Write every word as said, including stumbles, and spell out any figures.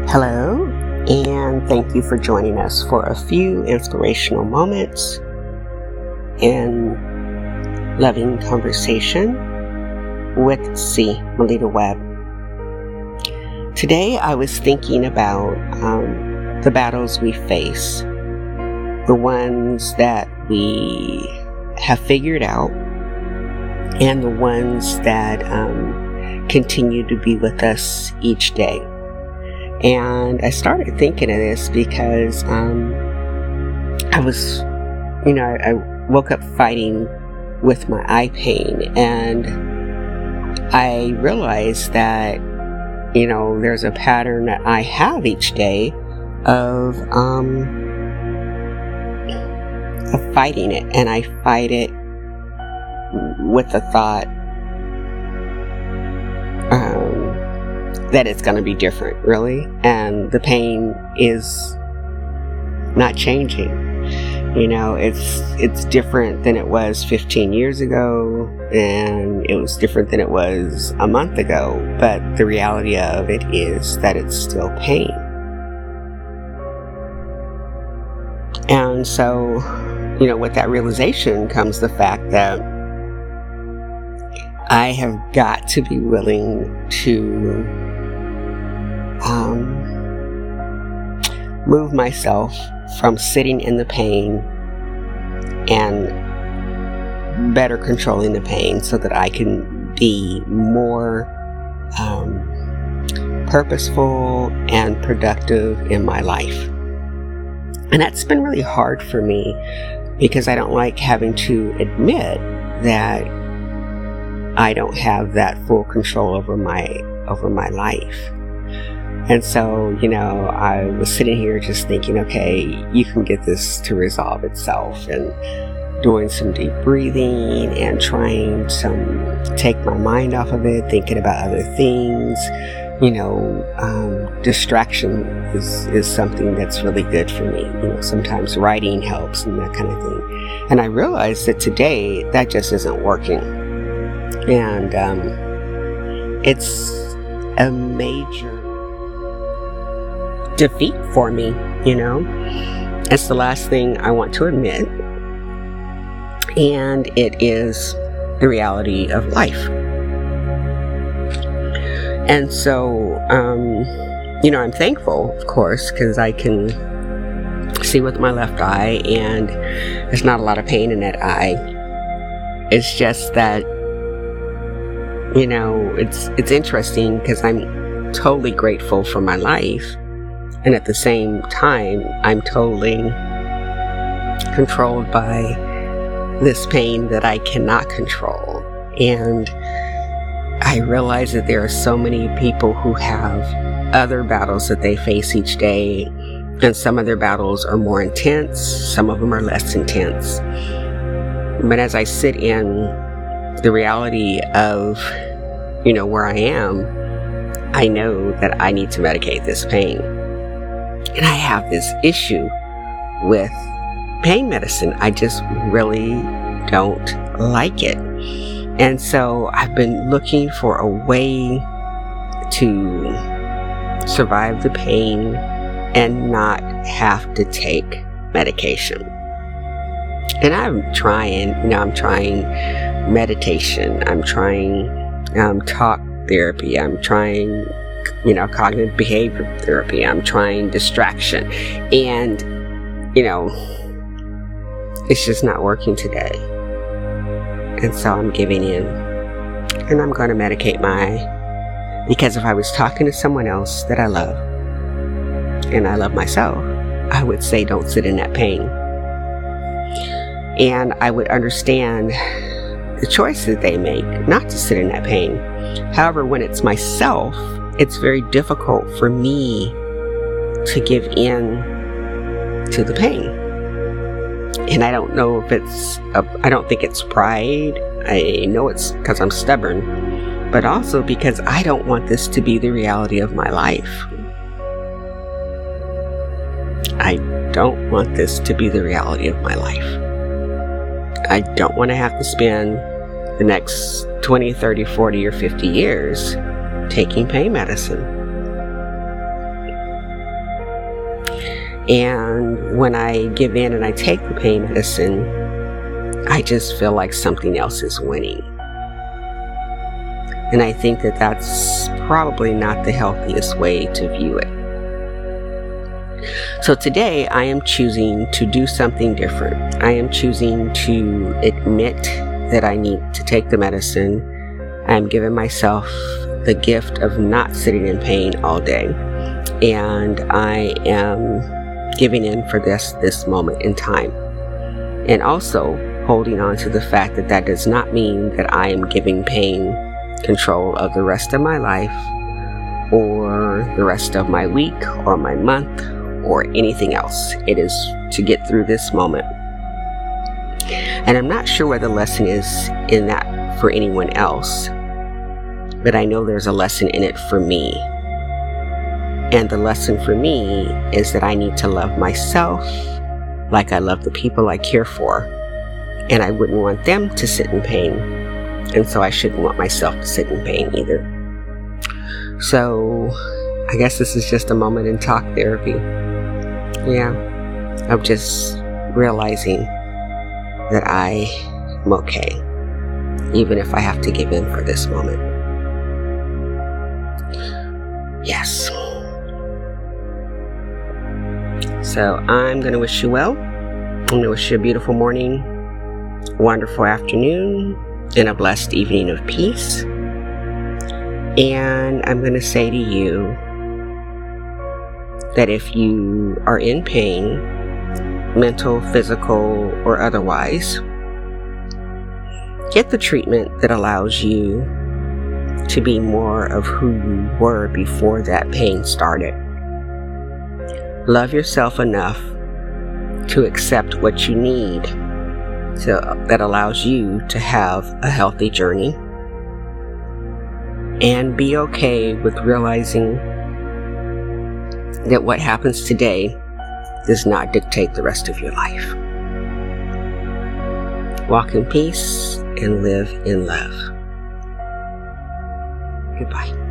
Hello, and thank you for joining us for a few inspirational moments in loving conversation with C. Melita Webb. Today I was thinking about um, the battles we face, the ones that we have figured out, and the ones that um, continue to be with us each day. And I started thinking of this because um, I was, you know, I, I woke up fighting with my eye pain, and I realized that, you know, there's a pattern that I have each day of, um, of fighting it, and I fight it with the thought, um, that it's going to be different, really, and the pain is not changing. You know, it's it's different than it was fifteen years ago, and it was different than it was a month ago, but the reality of it is that it's still pain. And so, you know, with that realization comes the fact that I have got to be willing to Um, move myself from sitting in the pain and better controlling the pain so that I can be more um, purposeful and productive in my life. And that's been really hard for me because I don't like having to admit that I don't have that full control over my over my life. And so, you know, I was sitting here just thinking, okay, you can get this to resolve itself, and doing some deep breathing and trying to take my mind off of it, thinking about other things. You know, um, distraction is, is something that's really good for me. You know, sometimes writing helps and that kind of thing. And I realized that today that just isn't working. And um, it's a major defeat for me, you know. It's the last thing I want to admit, and it is the reality of life. And so, um, you know, I'm thankful, of course, because I can see with my left eye, and there's not a lot of pain in that eye. It's just that, you know, it's it's interesting because I'm totally grateful for my life. And at the same time, I'm totally controlled by this pain that I cannot control. And I realize that there are so many people who have other battles that they face each day. And some of their battles are more intense. Some of them are less intense. But as I sit in the reality of, you know, where I am, I know that I need to medicate this pain. And I have this issue with pain medicine. I just really don't like it. And so I've been looking for a way to survive the pain and not have to take medication. And I'm trying, you know, I'm trying meditation. I'm trying um, talk therapy. I'm trying, you know, cognitive behavior therapy. I'm trying distraction. And, you know, it's just not working today. And so I'm giving in. And I'm going to medicate my, because if I was talking to someone else that I love, and I love myself, I would say don't sit in that pain. And I would understand the choice that they make not to sit in that pain. However, when it's myself, it's very difficult for me to give in to the pain. And I don't know if it's, a, I don't think it's pride. I know it's because I'm stubborn, but also because I don't want this to be the reality of my life. I don't want this to be the reality of my life. I don't want to have to spend the next twenty, thirty, forty, or fifty years taking pain medicine. And when I give in and I take the pain medicine, I just feel like something else is winning. And I think that that's probably not the healthiest way to view it. So today I am choosing to do something different. I am choosing to admit that I need to take the medicine. I'm giving myself the gift of not sitting in pain all day. And I am giving in for this this moment in time. And also holding on to the fact that that does not mean that I am giving pain control of the rest of my life or the rest of my week or my month or anything else. It is to get through this moment. And I'm not sure where the lesson is in that for anyone else, but I know there's a lesson in it for me. And the lesson for me is that I need to love myself like I love the people I care for. And I wouldn't want them to sit in pain. And so I shouldn't want myself to sit in pain either. So I guess this is just a moment in talk therapy. Yeah. Of just realizing that I am okay, even if I have to give in for this moment. Yes. So I'm going to wish you well. I'm going to wish you a beautiful morning, wonderful afternoon, and a blessed evening of peace. And I'm going to say to you that if you are in pain, mental, physical, or otherwise, get the treatment that allows you to be more of who you were before that pain started. Love yourself enough to accept what you need to, that allows you to have a healthy journey. And be okay with realizing that what happens today does not dictate the rest of your life. Walk in peace and live in love. Goodbye.